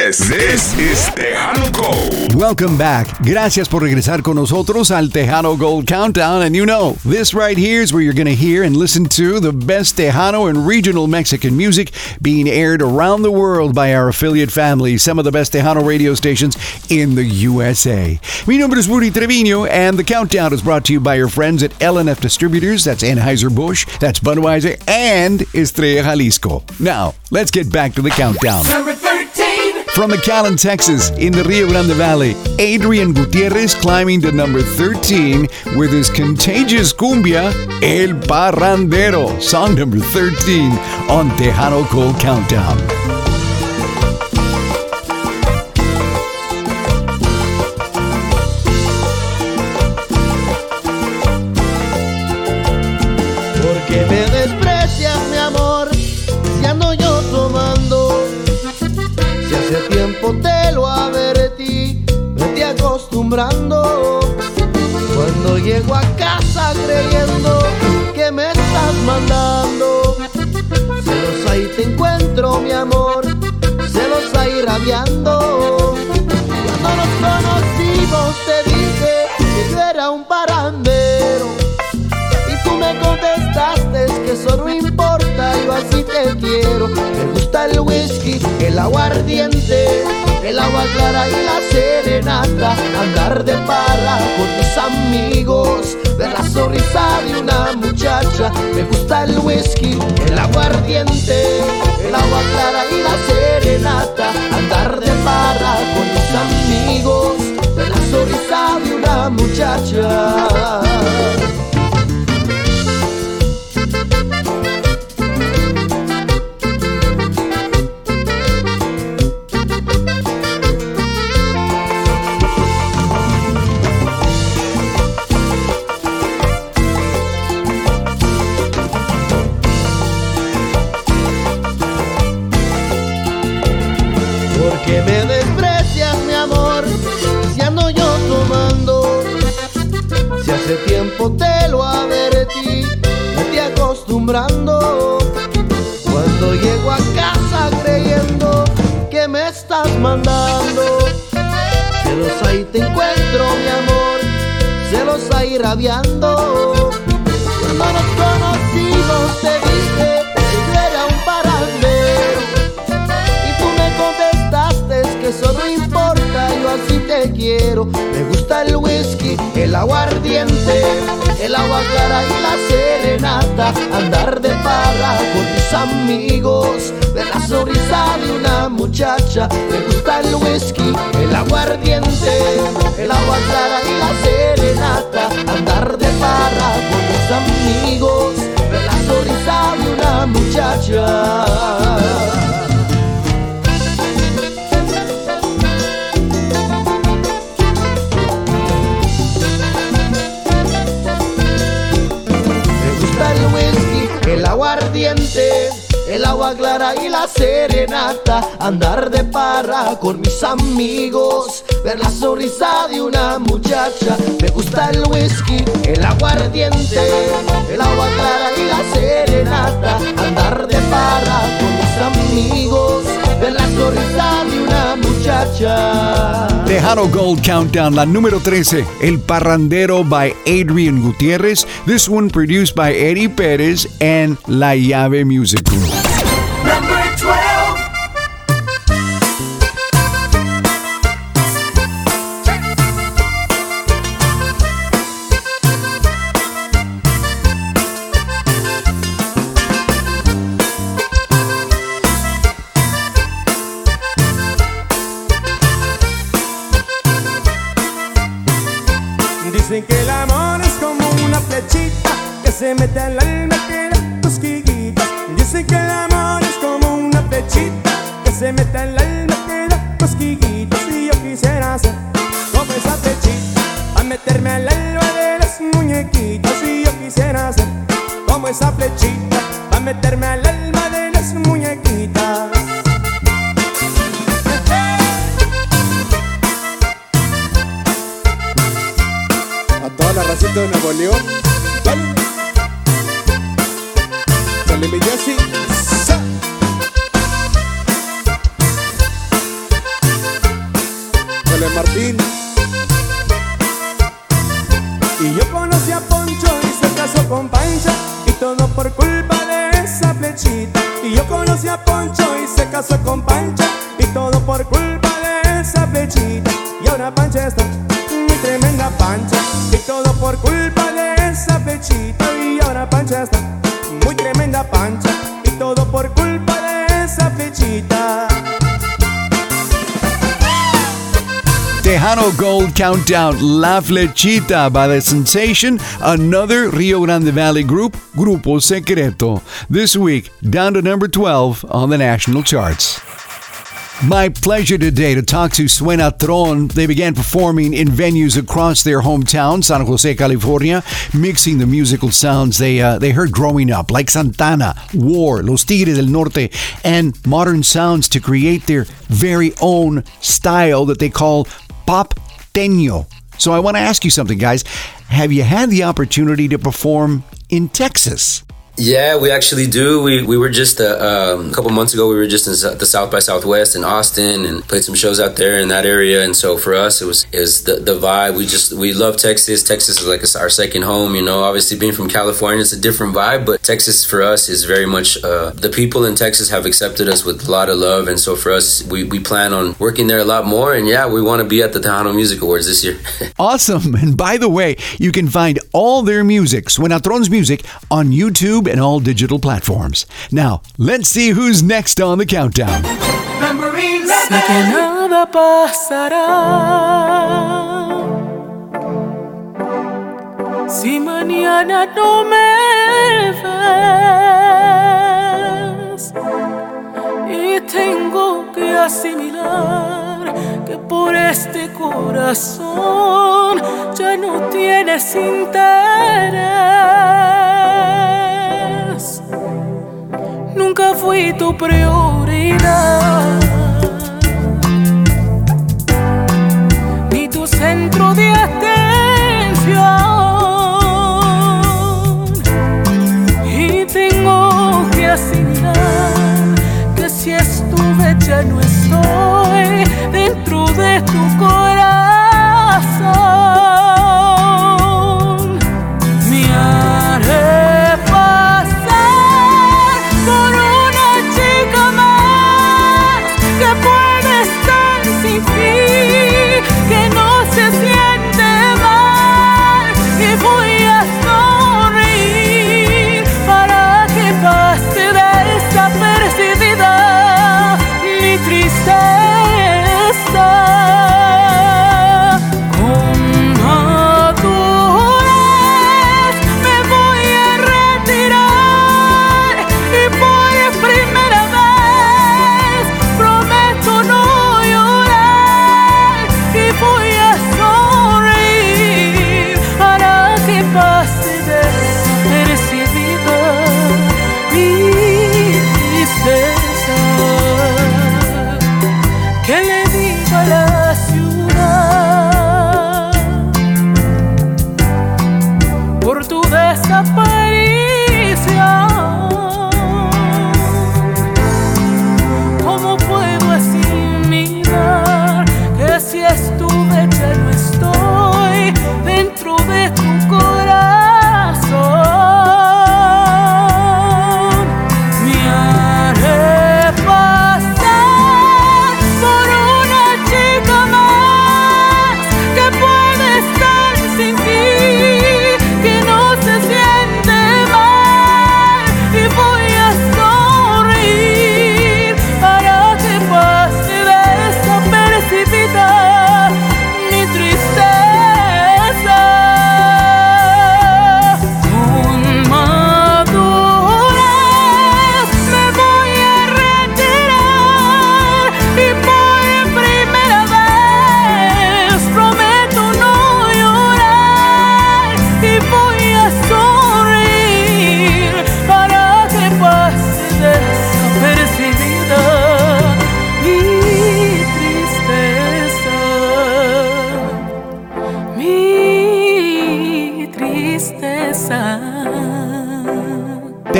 This is Tejano Gold. Welcome back. Gracias por regresar con nosotros al Tejano Gold Countdown. And you know, this right here is where you're going to hear and listen to the best Tejano and regional Mexican music being aired around the world by our affiliate families, some of the best Tejano radio stations in the USA. Mi nombre es Rudy Trevino, and the countdown is brought to you by your friends at L&F Distributors. That's Anheuser-Busch, that's Budweiser, and Estrella Jalisco. Now, let's get back to the countdown. Number 13. From McAllen, Texas, in the Rio Grande Valley, Adrian Gutierrez climbing to number 13 with his contagious cumbia, El Parrandero, song number 13 on Tejano Gold Countdown. Porque me desprecias, mi amor, si ando yo tomando. Si hace tiempo te lo advertí, vete acostumbrando. Cuando llego a casa creyendo que me estás mandando, celos ahí te encuentro, mi amor, celos ahí rabiando. Cuando nos conocimos te dije que yo era un parrandero, y tú me contestaste que eso no importa, yo así te quiero. Me gusta el whisky, el aguardiente, el agua clara y la serenata, andar de parra con mis amigos, ver la sonrisa de una muchacha. Me gusta el whisky, el aguardiente, el agua clara y la serenata, andar de parra con mis amigos, ver la sonrisa de una muchacha. Que me desprecias, mi amor, si ando yo tomando. Si hace tiempo te lo advertí, vete acostumbrando. Cuando llego a casa creyendo que me estás mandando, celos ahí te encuentro, mi amor, celos ahí rabiando. Cuando nos conocimos te dije que yo era un parrandero, y tú me contestaste que eso no importa, yo así te quiero. Me gusta el whisky, el aguardiente, el agua clara y la serenata, andar de parra con mis amigos, ver la sonrisa de una muchacha. Me gusta el whisky, el aguardiente, el agua clara y la serenata, andar de parra con mis amigos, ver la sonrisa de una muchacha. El aguardiente, el agua clara y la serenata, andar de parra con mis amigos, ver la sonrisa de una muchacha. Me gusta el whisky, el aguardiente, el agua clara y la serenata, andar de parra con mis amigos, ver la sonrisa de una muchacha. Tejano Gold Countdown, la número 13, El Parrandero by Adrian Gutierrez. This one produced by Eddie Perez and La Llave Music Group. Number 12. Dicen que el amor es como una flechita que se mete al alma y queda cosquillitas. Dicen que el amor es como una flechita que se mete al alma y queda cosquillitas. Y yo quisiera ser como esa flechita para meterme al alma de las muñequitas. Y yo quisiera ser como esa flechita para meterme al alma de las muñequitas. A toda la racita de Nuevo León, dale, dale mi Jessy, sa. Échale, Martín. Y yo conocí a Poncho y se casó con Pancha, y todo por culpa de esa flechita. Y yo conocí a Poncho y se casó con Pancha, y todo por culpa de esa flechita. Y ahora Pancha está muy tremenda Pancha, y todo por culpa de esa flechita. Y ahora Pancha está muy tremenda Pancha, y todo por culpa de esa flechita. Tejano Gold Countdown, La Flechita by The Sensation, another Rio Grande Valley group, Grupo Secreto. This week, down to number 12 on the national charts. My pleasure today to talk to Suenatron. They began performing in venues across their hometown, San Jose, California, mixing the musical sounds they heard growing up, like Santana, War, Los Tigres del Norte, and modern sounds to create their very own style that they call Popteño. So I want to ask you something, guys. Have you had the opportunity to perform in Texas? Yeah, we actually do. We were just a couple months ago. We were just in the South by Southwest in Austin and played some shows out there in that area. And so for us, it was the vibe. We love Texas. Texas is like our second home. You know, obviously being from California, it's a different vibe. But Texas for us is very much the people in Texas have accepted us with a lot of love. And so for us, we plan on working there a lot more. And yeah, we want to be at the Tejano Music Awards this year. Awesome. And by the way, you can find all their music, Suenatron's music, on YouTube and all digital platforms. Now, let's see who's next on the countdown. Number Sé que 11. nada pasará si mañana no me ves, y tengo que asimilar que por este corazón ya no tienes interés. Nunca fui tu prioridad, ni tu centro de atención, y tengo que asimilar que si estuve ya no estoy dentro de tu corazón. Me haré pasar por una chica más que puede estar sin ti, que no se siente mal, y voy a sonreír para que pase desapercibida mi tristeza. Con madurez me voy a retirar, y por primera vez prometo no llorar, y voy a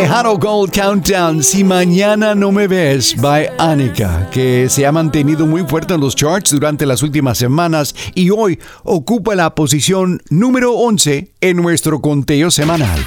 Tejano Gold Countdown, Si Mañana No Me Ves, by Anika, que se ha mantenido muy fuerte en los charts durante las últimas semanas y hoy ocupa la posición número 11 en nuestro conteo semanal.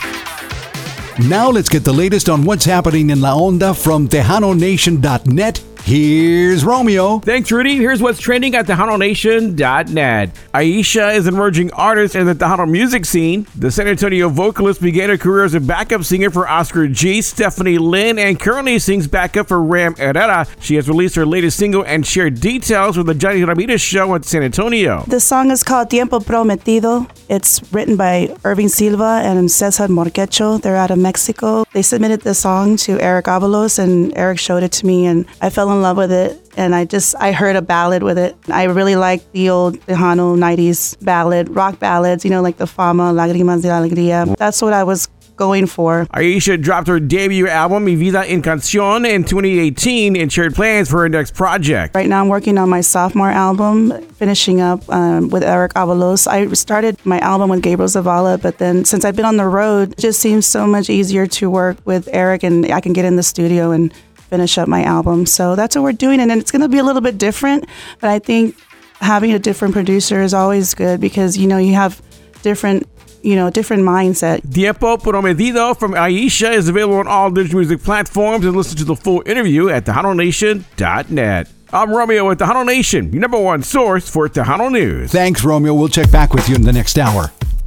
Now let's get the latest on what's happening in La Onda from TejanoNation.net. Here's Romeo. Thanks, Rudy. Here's what's trending at TejanoNation.net. Aisha is an emerging artist in the Tejano music scene. The San Antonio vocalist began her career as a backup singer for Oscar G, Stephanie Lynn, and currently sings backup for Ram Herrera. She has released her latest single and shared details with the Johnny Ramirez Show at San Antonio. The song is called Tiempo Prometido. It's written by Irving Silva and Cesar Morquecho. They're out of Mexico. They submitted the song to Eric Avalos, and Eric showed it to me, and I fell in love with it. And I heard a ballad with it. I really like the old Tejano 90s ballad, rock ballads, like the Fama, Lágrimas de Alegría. That's what I was going for. Aisha dropped her debut album, Mi Vida en Canción, in 2018 and shared plans for her next project. Right now I'm working on my sophomore album, finishing up with Eric Avalos. I started my album with Gabriel Zavala, but then since I've been on the road, it just seems so much easier to work with Eric, and I can get in the studio and finish up my album. So that's what we're doing, and it's going to be a little bit different, but I think having a different producer is always good because, you have different mindset. Tiempo Prometido from Aisha is available on all digital music platforms, and listen to the full interview at TejanoNation.net. I'm Romeo with Tejano Nation, your number one source for Tejano news. Thanks, Romeo. We'll check back with you in the next hour.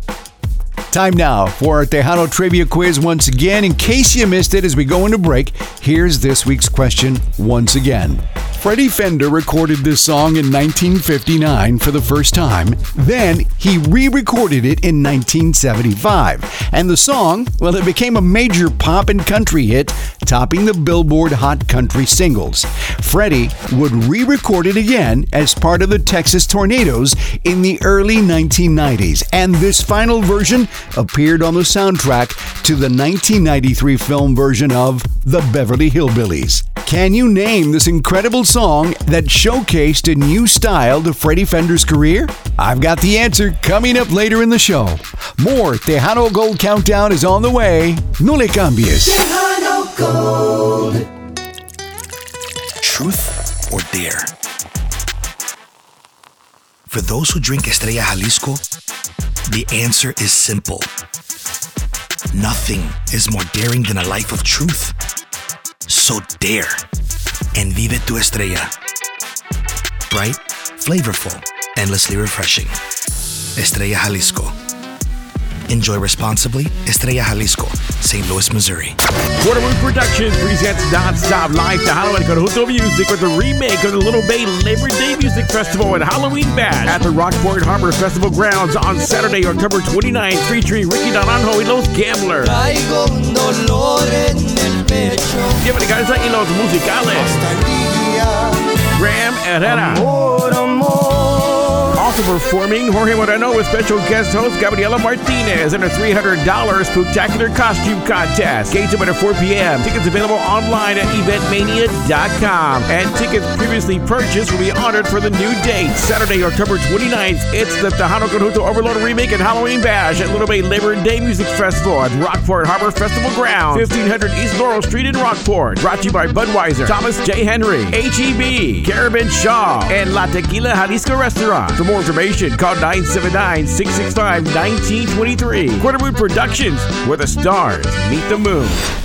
Time now for our Tejano Trivia Quiz once again. In case you missed it as we go into break, here's this week's question once again. Freddie Fender recorded this song in 1959 for the first time. Then he re-recorded it in 1975. And the song, well, it became a major pop and country hit, topping the Billboard Hot Country Singles. Freddie would re-record it again as part of the Texas Tornadoes in the early 1990s. And this final version appeared on the soundtrack to the 1993 film version of The Beverly Hillbillies. Can you name this incredible song that showcased a new style to Freddie Fender's career? I've got the answer coming up later in the show. More Tejano Gold Countdown is on the way. No le cambies. Tejano Gold. Truth or dare? For those who drink Estrella Jalisco, the answer is simple. Nothing is more daring than a life of truth. So dare and vive tu estrella. Bright, flavorful, endlessly refreshing. Estrella Jalisco. Enjoy responsibly. Estrella Jalisco, St. Louis, Missouri. Waterwood Productions presents Non-Stop Live Tejano and Conjunto Music with a remake of the Little Bay Labor Day Music Festival and Halloween Bash at the Rockport Harbor Festival grounds on Saturday, October 29th, featuring Ricky Naranjo y Los Gamblers. Bienvenidos y los musicales. Ram Herrera. Also performing, Jorge Moreno with special guest host Gabriela Martinez in a $300 spectacular costume contest. Gates open at 4 p.m. Tickets available online at eventmania.com. And tickets previously purchased will be honored for the new date. Saturday, October 29th, it's the Tejano Conjunto Overload Remake and Halloween Bash at Little Bay Labor Day Music Festival at Rockport Harbor Festival Ground, 1500 East Laurel Street in Rockport. Brought to you by Budweiser, Thomas J. Henry, H-E-B, Carabin Shaw, and La Tequila Jalisco Restaurant. For more information, call 979-665-1923. Quarterwood Productions, where the stars meet the moon.